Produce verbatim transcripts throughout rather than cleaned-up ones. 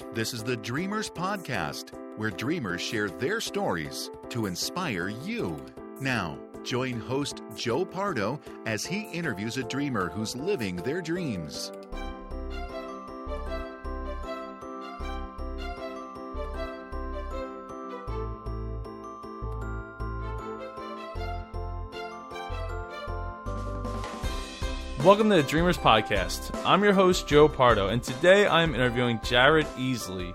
This is the Dreamers Podcast, where dreamers share their stories to inspire you. Now, join host Joe Pardo as he interviews a dreamer who's living their dreams. Welcome to the Dreamers Podcast. I'm your host, Joe Pardo, and today I'm interviewing Jared Easley,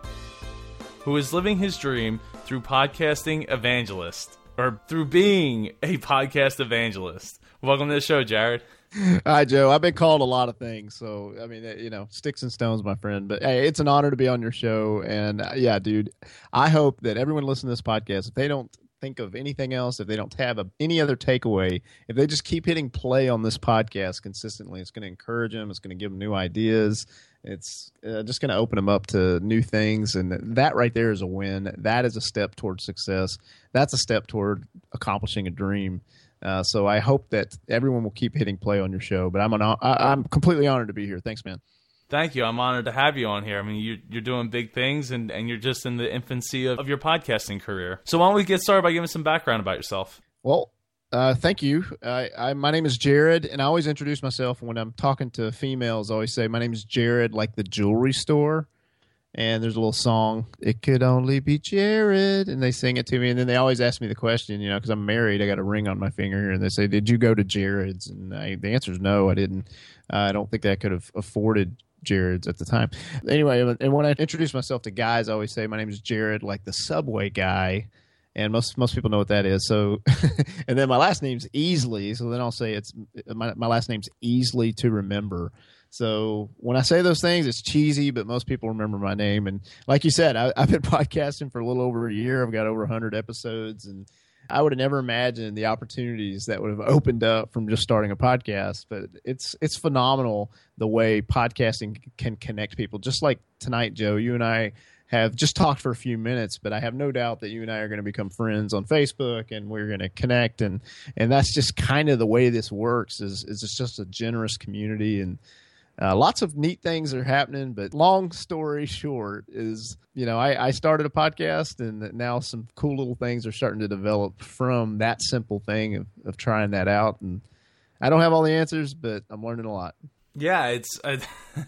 who is living his dream through podcasting evangelist, or through being a podcast evangelist. Welcome to the show, Jared. Hi, Joe. I've been called a lot of things, so, I mean, you know, sticks and stones, my friend. But, hey, it's an honor to be on your show, and, uh, yeah, dude, I hope that everyone listening to this podcast, if they don't think of anything else, if they don't have a, any other takeaway, if they just keep hitting play on this podcast consistently, it's going to encourage them. It's going to give them new ideas. It's uh, just going to open them up to new things. And that right there is a win. That is a step toward success. That's a step toward accomplishing a dream. Uh, so I hope that everyone will keep hitting play on your show. But I'm an, I, I'm completely honored to be here. Thanks, man. Thank you. I'm honored to have you on here. I mean, you're, you're doing big things, and, and you're just in the infancy of, of your podcasting career. So why don't we get started by giving some background about yourself? Well, uh, thank you. I, I, my name is Jared, and I always introduce myself when I'm talking to females. I always say, my name is Jared, like the jewelry store. And there's a little song, "It Could Only Be Jared," and they sing it to me. And then they always ask me the question, you know, because I'm married. I got a ring on my finger here, and they say, "Did you go to Jared's?" And I, the answer is no, I didn't. Uh, I don't think I could have afforded Jared's at the time. Anyway, and when I introduce myself to guys, I always say my name is Jared, like the Subway guy, and most most people know what that is. So, and then my last name's Easley, so then I'll say it's my my last name's easily to remember. So when I say those things, it's cheesy, but most people remember my name. And like you said, I, I've been podcasting for a little over a year. I've got over one hundred episodes, and I would have never imagined the opportunities that would have opened up from just starting a podcast. But it's it's phenomenal the way podcasting can connect people. Just like tonight, Joe, you and I have just talked for a few minutes, but I have no doubt that you and I are going to become friends on Facebook, and we're going to connect. And, and that's just kind of the way this works is, is it's just a generous community, and Uh, lots of neat things are happening, but long story short is, you know, I, I started a podcast, and now some cool little things are starting to develop from that simple thing of, of trying that out. And I don't have all the answers, but I'm learning a lot. Yeah, it's uh,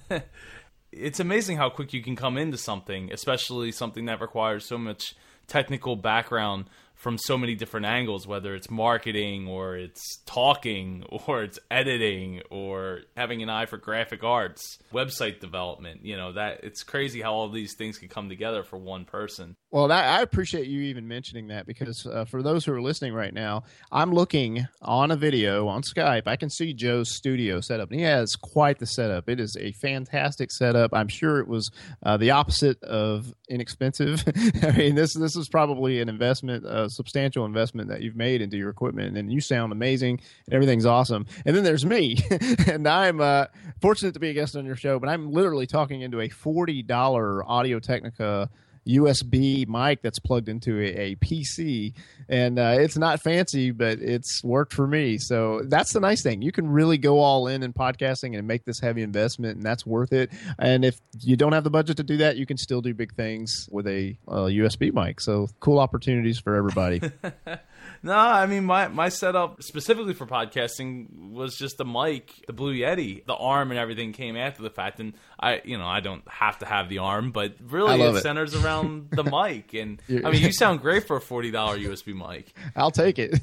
it's amazing how quick you can come into something, especially something that requires so much technical background from so many different angles, whether it's marketing or it's talking or it's editing or having an eye for graphic arts, website development. You know, that it's crazy how all these things can come together for one person. Well, that, I appreciate you even mentioning that, because uh, for those who are listening right now, I'm looking on a video on Skype. I can see Joe's studio setup, and he has quite the setup. It is a fantastic setup. I'm sure it was uh, the opposite of inexpensive. I mean, this this is probably an investment, a substantial investment that you've made into your equipment, and you sound amazing, and everything's awesome. And then there's me, and I'm uh, fortunate to be a guest on your show, but I'm literally talking into a forty dollars Audio-Technica U S B mic that's plugged into a, a P C, and uh, it's not fancy, but it's worked for me. So that's the nice thing. You can really go all in in podcasting and make this heavy investment, and that's worth it. And if you don't have the budget to do that, you can still do big things with a uh, U S B mic. So cool opportunities for everybody. No, I mean, my, my setup specifically for podcasting was just the mic, the Blue Yeti. The arm and everything came after the fact, and I, you know, I don't have to have the arm, but really it, it centers around the mic. And I mean, you sound great for a forty dollars U S B mic. I'll take it.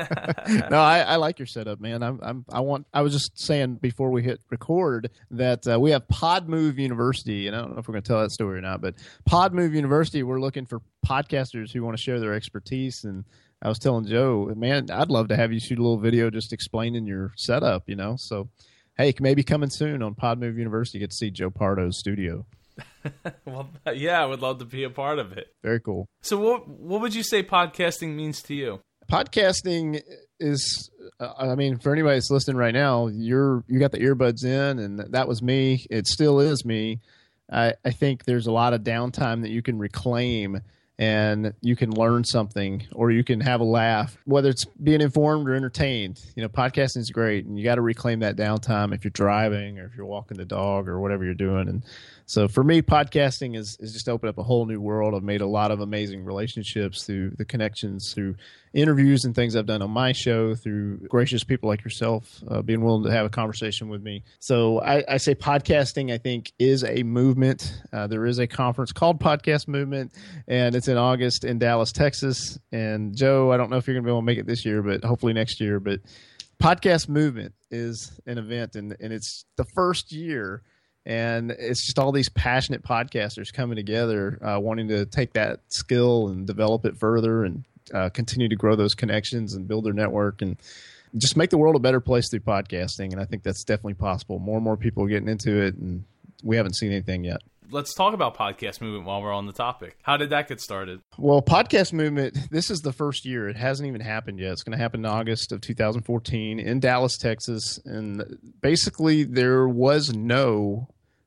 No, I, I like your setup, man. I'm, I'm, I want. I was just saying before we hit record that uh, we have PodMove University, and I don't know if we're going to tell that story or not, but PodMove University, we're looking for podcasters who want to share their expertise. And I was telling Joe, man, I'd love to have you shoot a little video just explaining your setup, you know. So, hey, maybe coming soon on PodMove University, you get to see Joe Pardo's studio. Well, yeah, I would love to be a part of it. Very cool. So what what would you say podcasting means to you? Podcasting is, uh, I mean, for anybody that's listening right now, you're you got the earbuds in, and that was me. It still is me. I, I think there's a lot of downtime that you can reclaim, and you can learn something, or you can have a laugh, whether it's being informed or entertained. You know, podcasting is great, and you got to reclaim that downtime if you're driving or if you're walking the dog or whatever you're doing. And So for me, podcasting is, is just opened up a whole new world. I've made a lot of amazing relationships through the connections, through interviews and things I've done on my show, through gracious people like yourself uh, being willing to have a conversation with me. So I, I say podcasting, I think, is a movement. Uh, there is a conference called Podcast Movement, and it's in August in Dallas, Texas. And Joe, I don't know if you're going to be able to make it this year, but hopefully next year. But Podcast Movement is an event, and, and it's the first year. And it's just all these passionate podcasters coming together, uh, wanting to take that skill and develop it further and uh, continue to grow those connections and build their network and just make the world a better place through podcasting. And I think that's definitely possible. More and more people are getting into it, and we haven't seen anything yet. Let's talk about Podcast Movement while we're on the topic. How did that get started? Well, Podcast Movement, this is the first year. It hasn't even happened yet. It's going to happen in August of two thousand fourteen in Dallas, Texas. And basically, there was no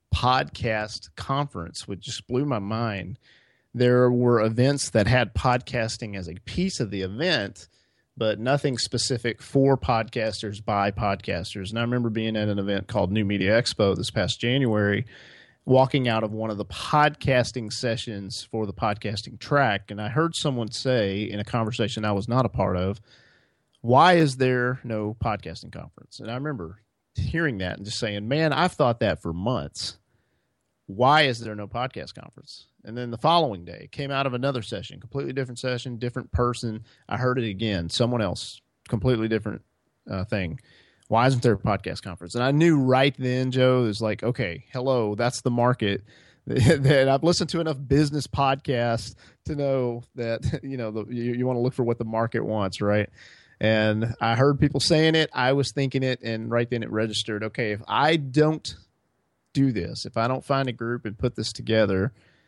podcast conference, which just blew my mind. There were events that had podcasting as a piece of the event, but nothing specific for podcasters by podcasters. And I remember being at an event called New Media Expo this past January, walking out of one of the podcasting sessions for the podcasting track, and I heard someone say in a conversation I was not a part of, why is there no podcasting conference? And I remember hearing that and just saying, man, I've thought that for months. Why is there no podcast conference? And then the following day, it came out of another session, completely different session, different person. I heard it again, someone else, completely different uh, thing. Why isn't there a podcast conference? And I knew right then, Joe, it was like, okay, hello, that's the market. That I've listened to enough business podcasts to know that, you know, the, you, you want to look for what the market wants, right? And I heard people saying it. I was thinking it, and right then it registered. Okay, if I don't do this, if I don't find a group and put this together,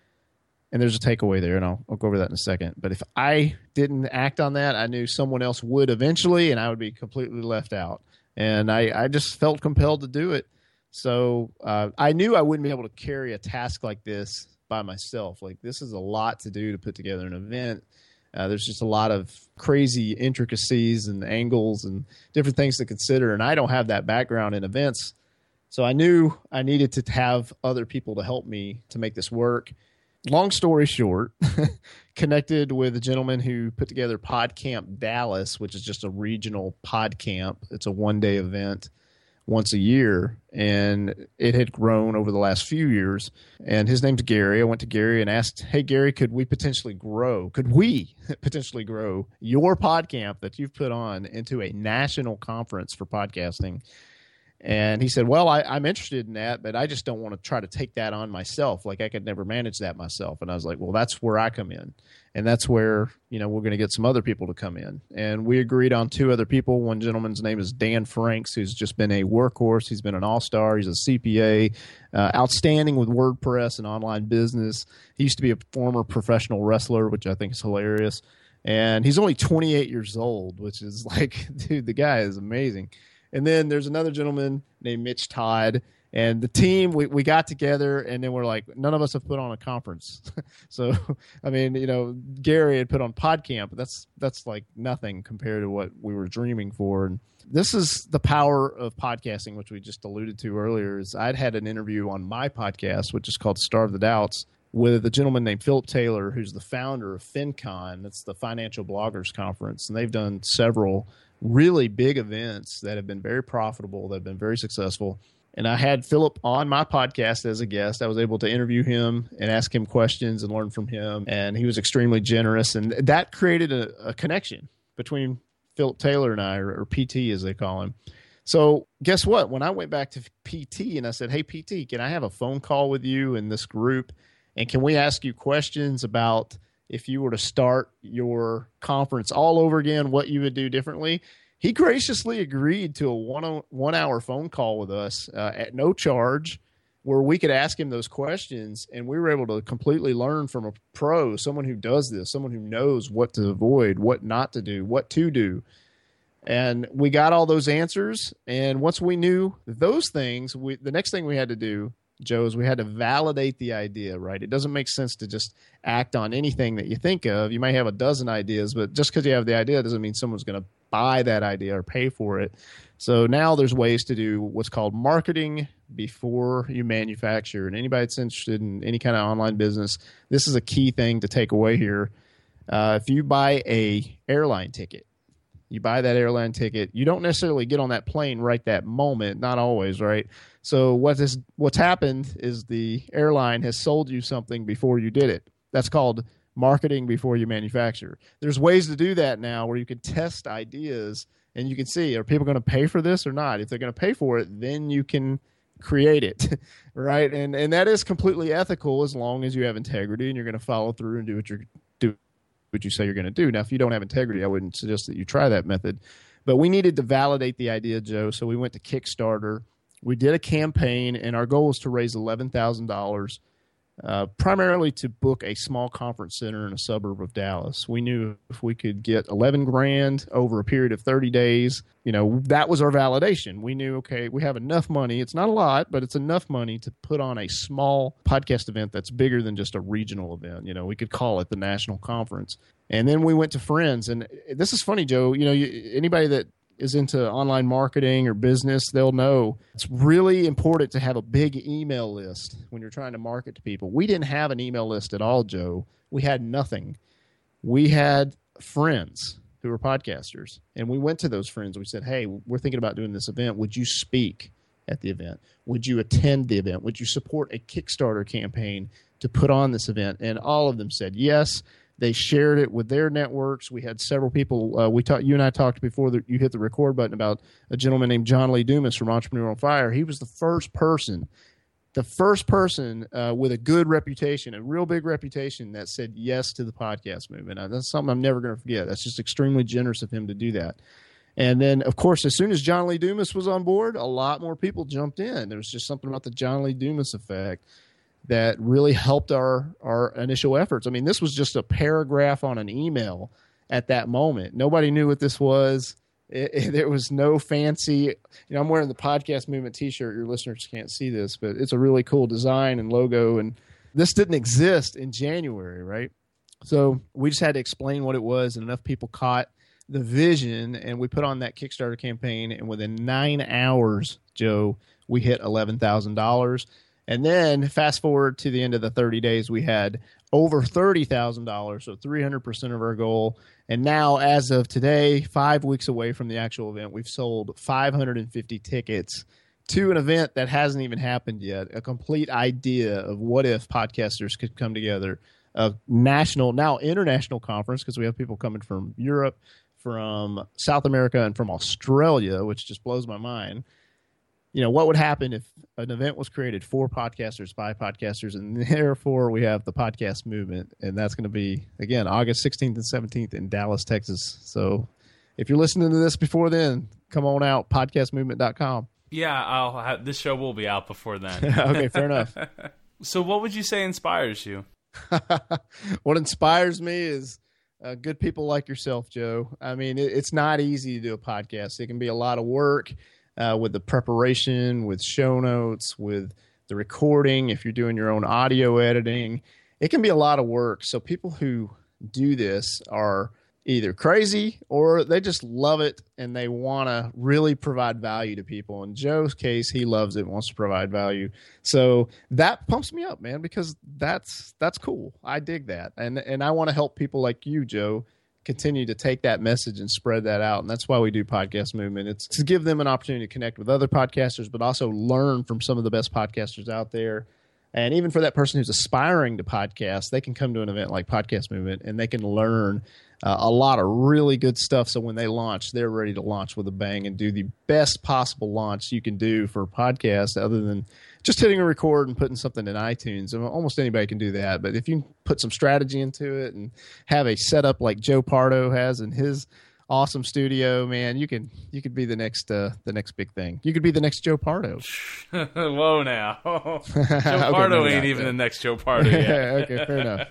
and there's a takeaway there, and I'll, I'll go over that in a second. But if I didn't act on that, I knew someone else would eventually, and I would be completely left out. And I, I just felt compelled to do it. So uh, I knew I wouldn't be able to carry a task like this by myself. Like, this is a lot to do to put together an event. Uh, there's just a lot of crazy intricacies and angles and different things to consider. And I don't have that background in events. So I knew I needed to have other people to help me to make this work. Long story short, connected with a gentleman who put together PodCamp Dallas, which is just a regional pod camp. It's a one-day event once a year, and it had grown over the last few years. And his name's Gary. I went to Gary and asked, hey, Gary, could we potentially grow? Could we potentially grow your PodCamp that you've put on into a national conference for podcasting? And he said, well, I, I'm interested in that, but I just don't want to try to take that on myself. Like, I could never manage that myself. And I was like, well, that's where I come in. And that's where, you know, we're going to get some other people to come in. And we agreed on two other people. One gentleman's name is Dan Franks, who's just been a workhorse. He's been an all-star. He's a C P A, uh, outstanding with WordPress and online business. He used to be a former professional wrestler, which I think is hilarious. And he's only twenty-eight years old, which is like, dude, the guy is amazing. And then there's another gentleman named Mitch Todd. And the team, we, we got together, and then we're like, none of us have put on a conference. So, I mean, you know, Gary had put on PodCamp, but that's that's like nothing compared to what we were dreaming for. And this is the power of podcasting, which we just alluded to earlier. Is I'd had an interview on my podcast, which is called Starve the Doubts, with a gentleman named Philip Taylor, who's the founder of FinCon. That's the Financial Bloggers Conference, and they've done several really big events that have been very profitable, that have been very successful. And I had Philip on my podcast as a guest. I was able to interview him and ask him questions and learn from him. And he was extremely generous. And that created a, a connection between Philip Taylor and I, or, or P T as they call him. So guess what? When I went back to P T and I said, hey, P T, can I have a phone call with you and this group? And can we ask you questions about if you were to start your conference all over again, what you would do differently? He graciously agreed to a one one hour phone call with us uh, at no charge, where we could ask him those questions, and we were able to completely learn from a pro, someone who does this, someone who knows what to avoid, what not to do, what to do. And we got all those answers, and once we knew those things, we, the next thing we had to do, Joe, is we had to validate the idea, right? It doesn't make sense to just act on anything that you think of. You might have a dozen ideas, but just because you have the idea doesn't mean someone's going to buy that idea or pay for it. So now there's ways to do what's called marketing before you manufacture. And anybody that's interested in any kind of online business, this is a key thing to take away here. Uh, if you buy a airline ticket, you buy that airline ticket, you don't necessarily get on that plane right that moment, not always, right? So what this, what's happened is the airline has sold you something before you did it. That's called marketing before you manufacture. There's ways to do that now where you can test ideas and you can see, are people going to pay for this or not? If they're going to pay for it, then you can create it, right? And and that is completely ethical as long as you have integrity and you're going to follow through and do what you're do what you say you're going to do. Now, if you don't have integrity, I wouldn't suggest that you try that method. But we needed to validate the idea, Joe, so we went to Kickstarter. We did a campaign, and our goal was to raise eleven thousand dollars, uh, primarily to book a small conference center in a suburb of Dallas. We knew if we could get eleven grand over a period of thirty days, you know, that was our validation. We knew, okay, we have enough money. It's not a lot, but it's enough money to put on a small podcast event that's bigger than just a regional event. You know, we could call it the national conference. And then we went to friends. And this is funny, Joe. You know, you, anybody that is into online marketing or business, they'll know it's really important to have a big email list when you're trying to market to people. We didn't have an email list at all, Joe. We had nothing. We had friends who were podcasters, and we went to those friends. We said, hey, we're thinking about doing this event. Would you speak at the event? Would you attend the event? Would you support a Kickstarter campaign to put on this event? And all of them said yes. They shared it with their networks. We had several people. Uh, we talked. You and I talked before the, you hit the record button about a gentleman named John Lee Dumas from Entrepreneur on Fire. He was the first person, the first person uh, with a good reputation, a real big reputation, that said yes to the podcast movement. Now, that's something I'm never going to forget. That's just extremely generous of him to do that. And then, of course, as soon as John Lee Dumas was on board, a lot more people jumped in. There was just something about the John Lee Dumas effect that really helped our, our initial efforts. I mean, this was just a paragraph on an email at that moment. Nobody knew what this was. It, it, there was no fancy, you know, I'm wearing the Podcast Movement t-shirt. Your listeners can't see this, but it's a really cool design and logo. And this didn't exist in January, right? So we just had to explain what it was, and enough people caught the vision, and we put on that Kickstarter campaign. And within nine hours, Joe, we hit eleven thousand dollars. And then fast forward to the end of the thirty days, we had over thirty thousand dollars, so three hundred percent of our goal. And now, as of today, five weeks away from the actual event, we've sold five hundred fifty tickets to an event that hasn't even happened yet, a complete idea of what if podcasters could come together, a national, now international conference, because we have people coming from Europe, from South America, and from Australia, which just blows my mind. You know, what would happen if an event was created for podcasters, by podcasters, and therefore we have the podcast movement. And that's going to be, again, August sixteenth and seventeenth in Dallas, Texas. So if you're listening to this before then, come on out, podcast movement dot com. Yeah, I'll have, this show will be out before then. Okay, fair enough. So what would you say inspires you? What inspires me is uh, good people like yourself, Joe. I mean, it, it's not easy to do a podcast. It can be a lot of work. Uh, with the preparation, with show notes, with the recording, if you're doing your own audio editing, it can be a lot of work. So people who do this are either crazy or they just love it and they want to really provide value to people. In Joe's case, he loves it and wants to provide value. So that pumps me up, man, because that's that's cool. I dig that. And, and I want to help people like you, Joe, continue to take that message and spread that out. And that's why we do Podcast Movement. It's to give them an opportunity to connect with other podcasters, but also learn from some of the best podcasters out there. And even for that person who's aspiring to podcast, they can come to an event like Podcast Movement and they can learn uh, a lot of really good stuff. So when they launch, they're ready to launch with a bang and do the best possible launch you can do for a podcast, other than just hitting a record and putting something in iTunes. I mean, almost anybody can do that. But if you put some strategy into it and have a setup like Joe Pardo has in his awesome studio, man, you can you could be the next uh, the next big thing. You could be the next Joe Pardo. Whoa, now Joe Pardo okay, ain't even the next Joe Pardo yet. Okay, fair enough.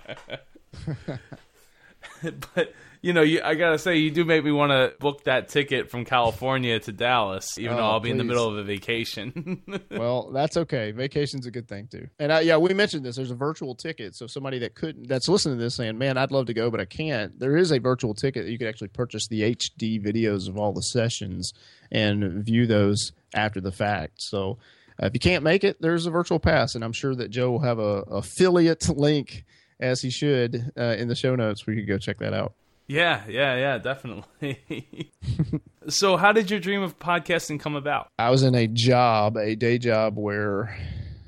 But you know, you, I gotta say, you do make me want to book that ticket from California to Dallas, even oh, though I'll be please. in the middle of a vacation. Well, that's okay. Vacation's a good thing too. And I, yeah, we mentioned this. There's a virtual ticket, so somebody that couldn't, that's listening to this, saying, "Man, I'd love to go, but I can't." There is a virtual ticket that you could actually purchase the H D videos of all the sessions and view those after the fact. So uh, if you can't make it, there's a virtual pass, and I'm sure that Joe will have a, a affiliate link, as he should, uh, in the show notes where you can go check that out. Yeah, yeah, yeah, definitely. So how did your dream of podcasting come about? I was in a job, a day job, where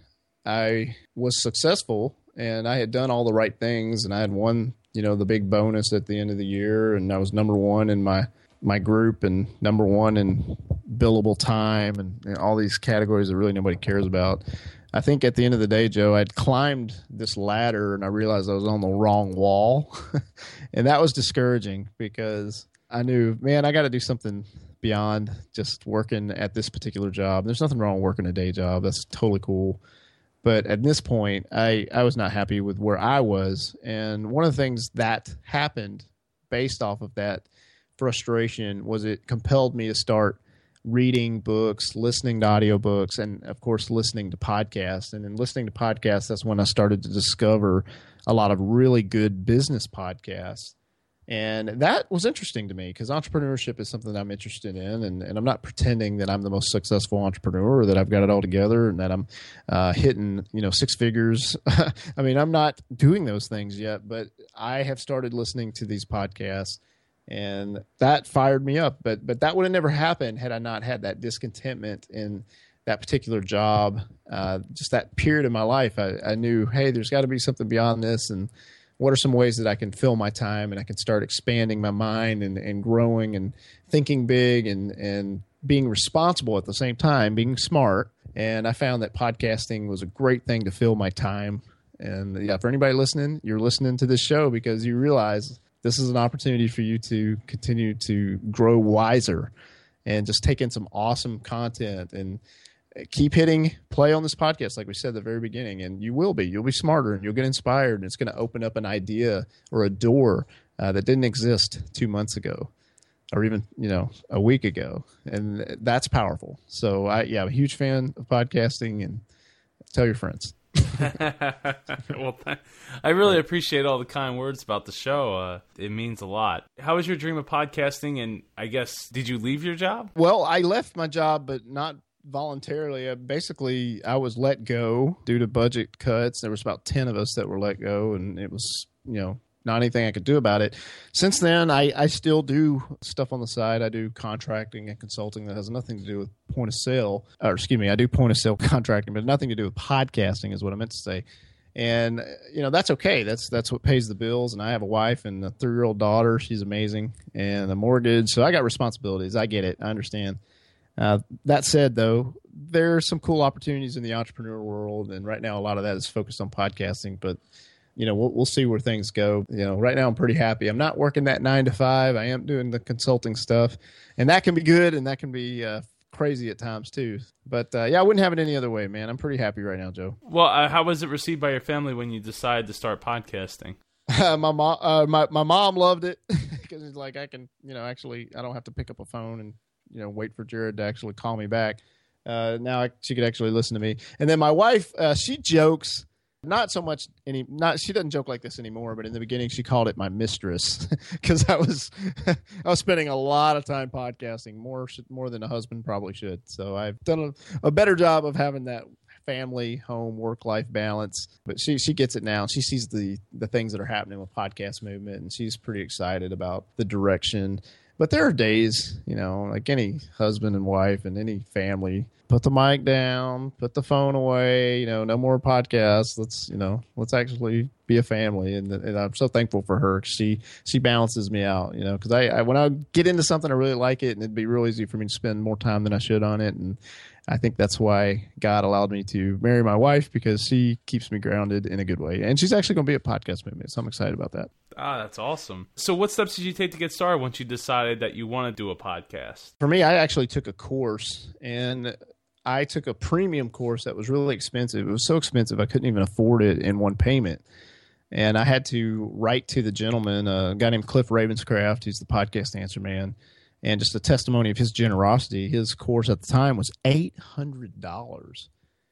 I was successful and I had done all the right things, and I had won, you know, the big bonus at the end of the year, and I was number one in my, my group and number one in billable time and, and all these categories that really nobody cares about. I think at the end of the day, Joe, I'd climbed this ladder and I realized I was on the wrong wall. And that was discouraging because I knew, man, I got to do something beyond just working at this particular job. There's nothing wrong with working a day job. That's totally cool. But at this point, I, I was not happy with where I was. And one of the things that happened based off of that frustration was it compelled me to start reading books, listening to audiobooks, and of course listening to podcasts. And in listening to podcasts, that's when I started to discover a lot of really good business podcasts. And that was interesting to me because entrepreneurship is something that I'm interested in. And, and I'm not pretending that I'm the most successful entrepreneur or that I've got it all together and that I'm uh, hitting, you know, six figures. I mean, I'm not doing those things yet, but I have started listening to these podcasts. And that fired me up. But but that would have never happened had I not had that discontentment in that particular job. Uh, just that period of my life, I, I knew, hey, there's got to be something beyond this. And what are some ways that I can fill my time and I can start expanding my mind and, and growing and thinking big and, and being responsible at the same time, being smart. And I found that podcasting was a great thing to fill my time. And yeah, for anybody listening, you're listening to this show because you realize this is an opportunity for you to continue to grow wiser and just take in some awesome content and keep hitting play on this podcast, like we said at the very beginning. And you will be. You'll be smarter and you'll get inspired. And it's going to open up an idea or a door uh, that didn't exist two months ago or even, you know, a week ago. And that's powerful. So, I, yeah, I'm a huge fan of podcasting, and tell your friends. Well, I really appreciate all the kind words about the show. Uh, it means a lot. How was your dream of podcasting? And I guess, did you leave your job? Well, I left my job, but not voluntarily. Uh, basically, I was let go due to budget cuts. There was about ten of us that were let go, and it was, you know, not anything I could do about it. Since then, I, I still do stuff on the side. I do contracting and consulting that has nothing to do with point of sale. Or excuse me, I do point of sale contracting, but nothing to do with podcasting is what I meant to say. And, you know, that's okay. That's that's what pays the bills. And I have a wife and a three-year-old daughter. She's amazing. And a mortgage. So I got responsibilities. I get it. I understand. Uh, that said, though, there are some cool opportunities in the entrepreneur world. And right now, a lot of that is focused on podcasting. But you know, we'll, we'll see where things go. You know, right now I'm pretty happy. I'm not working that nine to five. I am doing the consulting stuff, and that can be good, and that can be uh, crazy at times too. But uh, yeah, I wouldn't have it any other way, man. I'm pretty happy right now, Joe. Well, uh, how was it received by your family when you decided to start podcasting? Uh, my mom, uh, my my mom loved it because it's like I can, you know, actually I don't have to pick up a phone and you know wait for Jared to actually call me back. Uh, now I, she could actually listen to me, and then my wife, uh, she jokes. Not so much any. Not she doesn't joke like this anymore. But in the beginning, she called it my mistress because I was I was spending a lot of time podcasting, more more than a husband probably should. So I've done a, a better job of having that family, home, work life balance. But she she gets it now. She sees the the things that are happening with podcast movement, and she's pretty excited about the direction. But there are days, you know, like any husband and wife and any family, put the mic down, put the phone away, you know, no more podcasts. Let's, you know, let's actually be a family. And, and I'm so thankful for her. She, she balances me out, you know, because I, I, when I get into something, I really like it, and it'd be real easy for me to spend more time than I should on it. And I think that's why God allowed me to marry my wife, because she keeps me grounded in a good way. And she's actually going to be a podcast movement, so I'm excited about that. Ah, that's awesome. So what steps did you take to get started once you decided that you want to do a podcast? For me, I actually took a course, and I took a premium course that was really expensive. It was so expensive I couldn't even afford it in one payment. And I had to write to the gentleman, a guy named Cliff Ravenscraft. He's the podcast answer man. And just a testimony of his generosity. His course at the time was eight hundred dollars.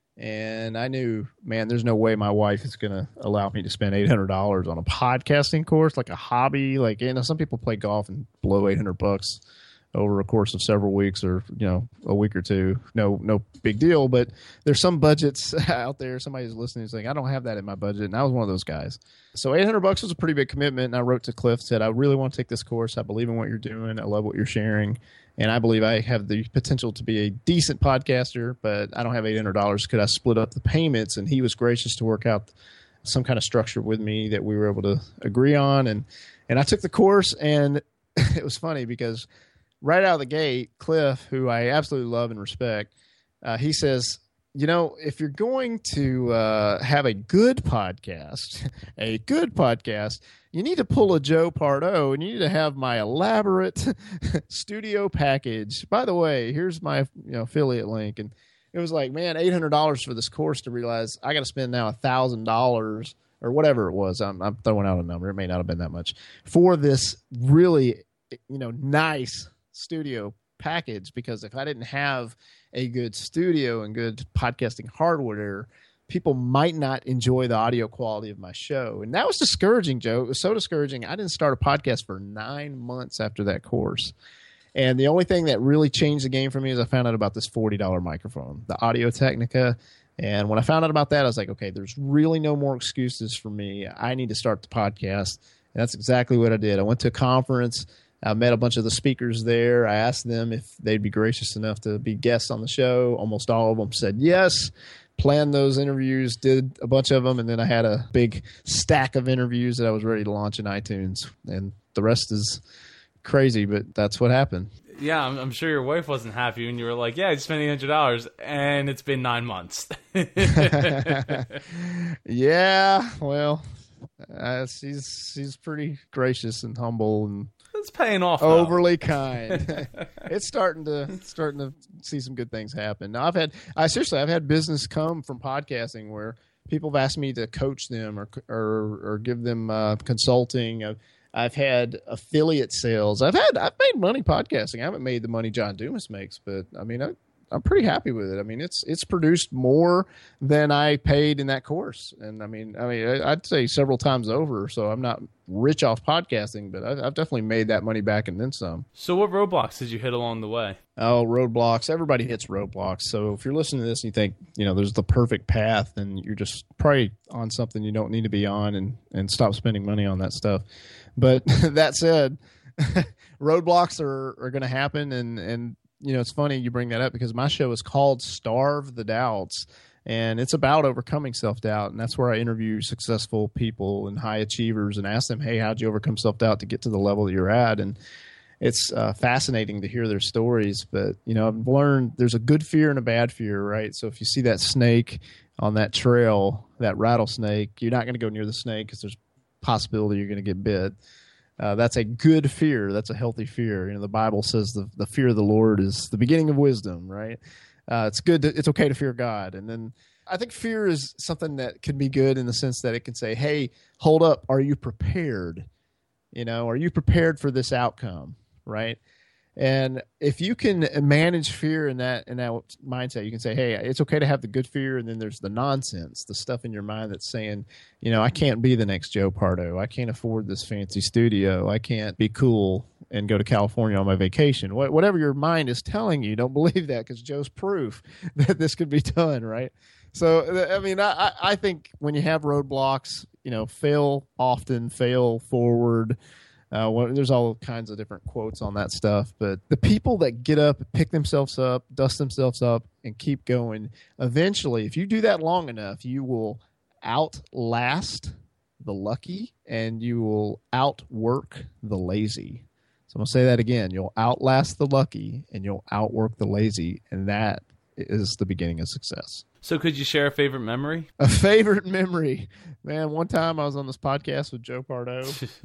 And I knew, man, there's no way my wife is going to allow me to spend eight hundred dollars on a podcasting course, like a hobby. Like, you know, some people play golf and blow eight hundred bucks over a course of several weeks or, you know, a week or two. No, no big deal. But there's some budgets out there. Somebody's listening and saying, I don't have that in my budget. And I was one of those guys. So eight hundred bucks was a pretty big commitment. And I wrote to Cliff, said, I really want to take this course. I believe in what you're doing. I love what you're sharing. And I believe I have the potential to be a decent podcaster, but I don't have eight hundred dollars. Could I split up the payments? And he was gracious to work out some kind of structure with me that we were able to agree on. And, and I took the course, and it was funny because right out of the gate, Cliff, who I absolutely love and respect, uh, he says, you know, if you're going to uh, have a good podcast, a good podcast, you need to pull a Joe Pardo, and you need to have my elaborate studio package. By the way, here's my you know affiliate link. And it was like, man, eight hundred dollars for this course to realize I got to spend now one thousand dollars or whatever it was. I'm, I'm throwing out a number. It may not have been that much for this really, you know, nice studio package, because if I didn't have a good studio and good podcasting hardware, people might not enjoy the audio quality of my show. And that was discouraging, Joe. It was so discouraging. I didn't start a podcast for nine months after that course. And the only thing that really changed the game for me is I found out about this forty dollars microphone, the Audio Technica. And when I found out about that, I was like, okay, there's really no more excuses for me. I need to start the podcast. And that's exactly what I did. I went to a conference. I met a bunch of the speakers there. I asked them if they'd be gracious enough to be guests on the show. Almost all of them said yes. Planned those interviews, did a bunch of them, and then I had a big stack of interviews that I was ready to launch in iTunes. And the rest is crazy, but that's what happened. Yeah, I'm, I'm sure your wife wasn't happy when you were like, yeah, I spent eight hundred dollars, and it's been nine months. Yeah, well, uh, she's she's pretty gracious and humble and it's paying off. Though. Overly kind. It's starting to it's starting to see some good things happen. Now, I've had I seriously I've had business come from podcasting where people have asked me to coach them or or, or give them uh, consulting. I've, I've had affiliate sales. I've had I've made money podcasting. I haven't made the money John Dumas makes, but I mean I, I'm pretty happy with it. I mean it's it's produced more than I paid in that course, and I mean I mean I'd say several times over. So I'm not rich off podcasting, but I've definitely made that money back and then some. So what roadblocks did you hit along the way? Oh, roadblocks. Everybody hits roadblocks. So if you're listening to this and you think, you know, there's the perfect path, then you're just probably on something you don't need to be on, and, and stop spending money on that stuff. But that said, roadblocks are, are going to happen. And, and, you know, it's funny you bring that up because my show is called Starve the Doubts. And it's about overcoming self-doubt. And that's where I interview successful people and high achievers and ask them, hey, how'd you overcome self-doubt to get to the level that you're at? And it's uh, fascinating to hear their stories. But, you know, I've learned there's a good fear and a bad fear, right? So if you see that snake on that trail, that rattlesnake, you're not going to go near the snake because there's a possibility you're going to get bit. Uh, that's a good fear. That's a healthy fear. You know, the Bible says the, the fear of the Lord is the beginning of wisdom, right? Uh, it's good. To, it's okay to fear God. And then I think fear is something that can be good in the sense that it can say, hey, hold up. Are you prepared? You know, are you prepared for this outcome? Right. And if you can manage fear in that, in that mindset, you can say, hey, it's okay to have the good fear. And then there's the nonsense, the stuff in your mind that's saying, you know, I can't be the next Joe Pardo. I can't afford this fancy studio. I can't be cool and go to California on my vacation. Wh- whatever your mind is telling you, don't believe that, because Joe's proof that this could be done, right? So, I mean, I, I think when you have roadblocks, you know, fail often, fail forward. Uh, well, there's all kinds of different quotes on that stuff. But the people that get up, pick themselves up, dust themselves up, and keep going, eventually, if you do that long enough, you will outlast the lucky and you will outwork the lazy. So I'm going to say that again. You'll outlast the lucky and you'll outwork the lazy. And that is the beginning of success. So could you share a favorite memory? A favorite memory? Man, one time I was on this podcast with Joe Pardo.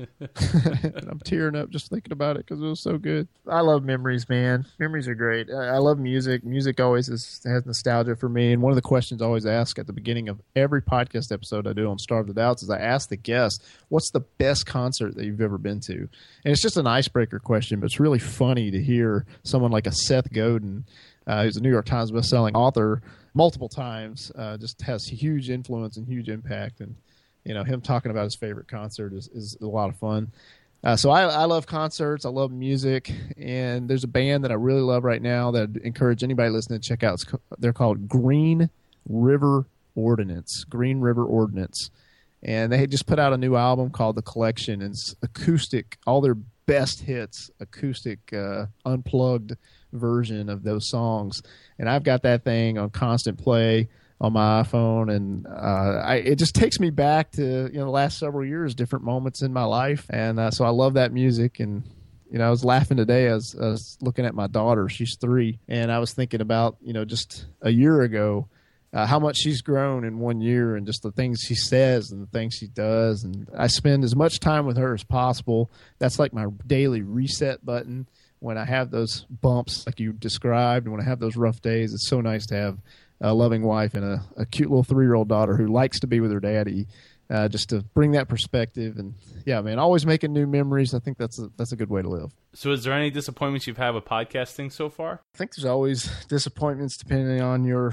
And I'm tearing up just thinking about it because it was so good. I love memories, man. Memories are great. I, I love music. Music always is, has nostalgia for me. And one of the questions I always ask at the beginning of every podcast episode I do on Starve the Doubts is I ask the guest, what's the best concert that you've ever been to? And it's just an icebreaker question, but it's really funny to hear someone like a Seth Godin, uh, who's a New York Times bestselling author, multiple times, uh, just has huge influence and huge impact. And, you know, him talking about his favorite concert is, is a lot of fun. Uh, so I, I love concerts. I love music. And there's a band that I really love right now that I'd encourage anybody listening to check out. It's, they're called Green River Ordinance. Green River Ordinance. And they just put out a new album called The Collection. And it's acoustic, all their best hits, acoustic, uh, unplugged version of those songs. And I've got that thing on constant play on my iPhone, and uh, I, it just takes me back to you know the last several years, different moments in my life, and uh, so I love that music. And you know, I was laughing today. I was, I was looking at my daughter; she's three, and I was thinking about you know just a year ago uh, how much she's grown in one year, and just the things she says and the things she does. And I spend as much time with her as possible. That's like my daily reset button. When I have those bumps, like you described, and when I have those rough days, it's so nice to have a loving wife and a, a cute little three-year-old daughter who likes to be with her daddy, uh, just to bring that perspective. And yeah, man, always making new memories. I think that's a, that's a good way to live. So is there any disappointments you've had with podcasting so far? I think there's always disappointments depending on your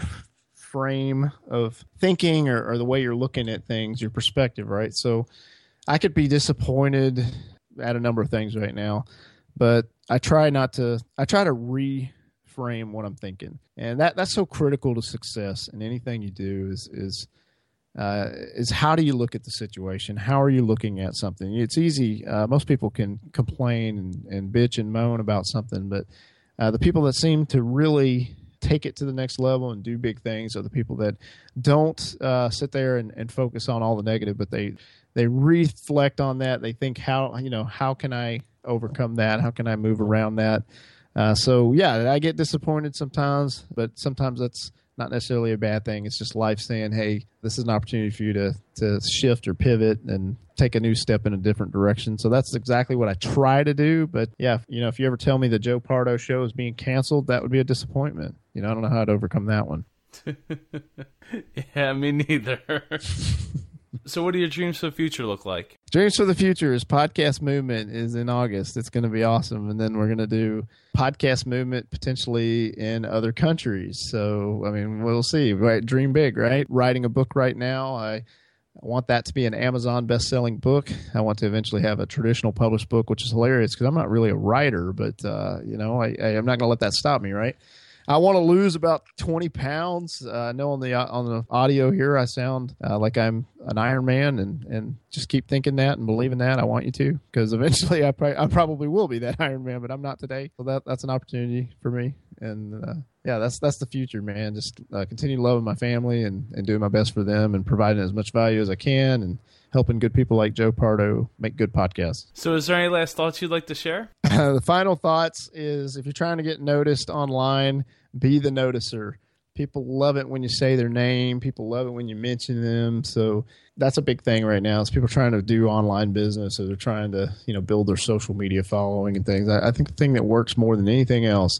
frame of thinking or, or the way you're looking at things, your perspective, right? So I could be disappointed at a number of things right now, but I try not to, I try to re- frame what I'm thinking, and that that's so critical to success in anything you do is is uh, is how do you look at the situation? How are you looking at something? It's easy. Uh, most people can complain and, and bitch and moan about something, but uh, the people that seem to really take it to the next level and do big things are the people that don't uh, sit there and, and focus on all the negative, but they they reflect on that. They think how you know how can I overcome that? How can I move around that? Uh, so, yeah, I get disappointed sometimes, but sometimes that's not necessarily a bad thing. It's just life saying, hey, this is an opportunity for you to, to shift or pivot and take a new step in a different direction. So that's exactly what I try to do. But, yeah, you know, if you ever tell me the Joe Pardo show is being canceled, that would be a disappointment. You know, I don't know how to overcome that one. Yeah, me neither. So what do your dreams for the future look like? Dreams for the future is Podcast Movement is in August. It's going to be awesome. And then we're going to do Podcast Movement potentially in other countries. So, I mean, we'll see. Right? Dream big, right? Writing a book right now. I want that to be an Amazon best-selling book. I want to eventually have a traditional published book, which is hilarious because I'm not really a writer, but, uh, you know, I, I, I'm not going to let that stop me, right? I want to lose about twenty pounds. Uh, I know on the on the audio here I sound uh, like I'm an Iron Man, and, and just keep thinking that and believing that. I want you to, because eventually I, pro- I probably will be that Iron Man, but I'm not today. So that that's an opportunity for me. And uh, yeah, that's that's the future, man. Just uh, continue loving my family and, and doing my best for them and providing as much value as I can and helping good people like Joe Pardo make good podcasts. So is there any last thoughts you'd like to share? Uh, the final thoughts is if you're trying to get noticed online, be the noticer. People love it when you say their name. People love it when you mention them. So that's a big thing right now is people trying to do online business, or they're trying to, you know, build their social media following and things. I, I think the thing that works more than anything else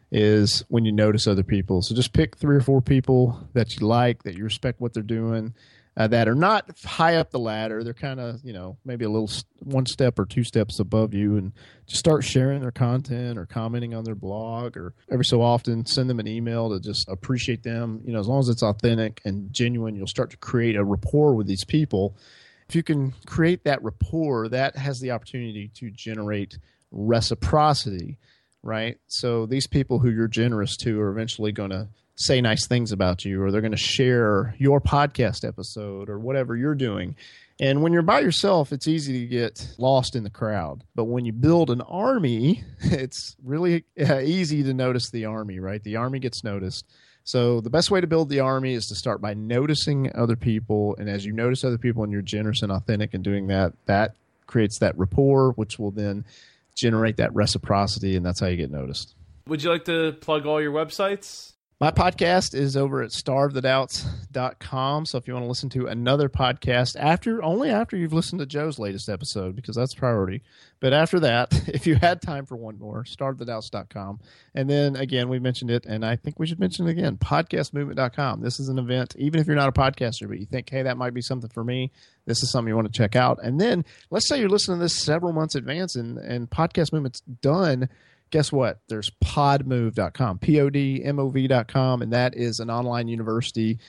is when you notice other people. So just pick three or four people that you like, that you respect what they're doing, uh, that are not high up the ladder. They're kind of, you know, maybe a little st- one step or two steps above you, and just start sharing their content or commenting on their blog, or every so often send them an email to just appreciate them. You know, as long as it's authentic and genuine, you'll start to create a rapport with these people. If you can create that rapport, that has the opportunity to generate reciprocity, right? So these people who you're generous to are eventually going to say nice things about you, or they're going to share your podcast episode or whatever you're doing. And when you're by yourself, it's easy to get lost in the crowd. But when you build an army, it's really uh, easy to notice the army, right? The army gets noticed. So the best way to build the army is to start by noticing other people. And as you notice other people and you're generous and authentic in doing that, that creates that rapport, which will then generate that reciprocity, and that's how you get noticed. Would you like to plug all your websites? My podcast is over at starve the doubts dot com. So if you want to listen to another podcast after, only after you've listened to Joe's latest episode, because that's priority. But after that, if you had time for one more, starve the doubts dot com. And then again, we mentioned it, and I think we should mention it again, podcast movement dot com. This is an event, even if you're not a podcaster, but you think, hey, that might be something for me. This is something you want to check out. And then let's say you're listening to this several months in advance and, and Podcast Movement's done. Guess what? There's pod move dot com, P O D M O V dot com, and that is an online university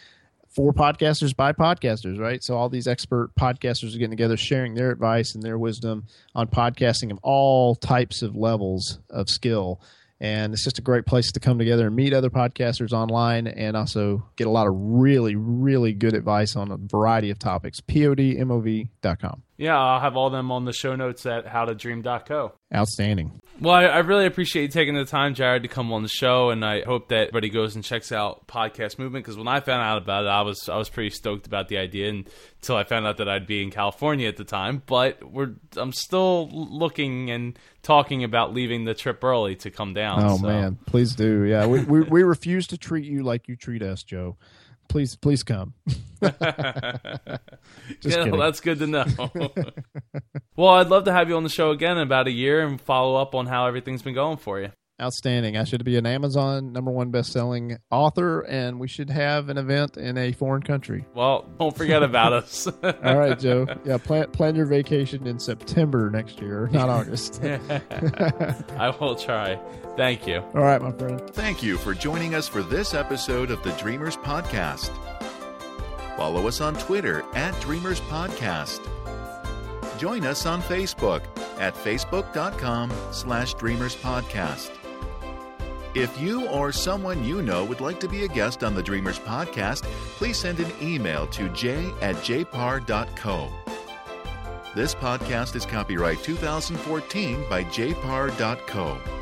for podcasters by podcasters, right? So all these expert podcasters are getting together, sharing their advice and their wisdom on podcasting of all types of levels of skill. And it's just a great place to come together and meet other podcasters online and also get a lot of really, really good advice on a variety of topics. podmov dot com. Yeah, I'll have all them on the show notes at how to dream dot co. Outstanding. Well, I, I really appreciate you taking the time, Jared, to come on the show, and I hope that everybody goes and checks out Podcast Movement, because when I found out about it, I was I was pretty stoked about the idea until I found out that I'd be in California at the time. But we're I'm still looking and talking about leaving the trip early to come down. Oh, so. man, please do. Yeah, we, we we refuse to treat you like you treat us, Joe. Please, please come. Just yeah, kidding. Well, that's good to know. Well, I'd love to have you on the show again in about a year and follow up on how everything's been going for you. Outstanding. I should be an Amazon number one best-selling author, and we should have an event in a foreign country. Well, don't forget about us. All right, Joe. Yeah, plan plan your vacation in September next year, not August. I will try. Thank you. All right, my friend. Thank you for joining us for this episode of the Dreamers Podcast. Follow us on Twitter at Dreamers Podcast. Join us on Facebook at facebook.com slash Dreamers Podcast. If you or someone you know would like to be a guest on the Dreamers Podcast, please send an email to j at jpar dot co. This podcast is copyright two thousand fourteen by jpar dot co.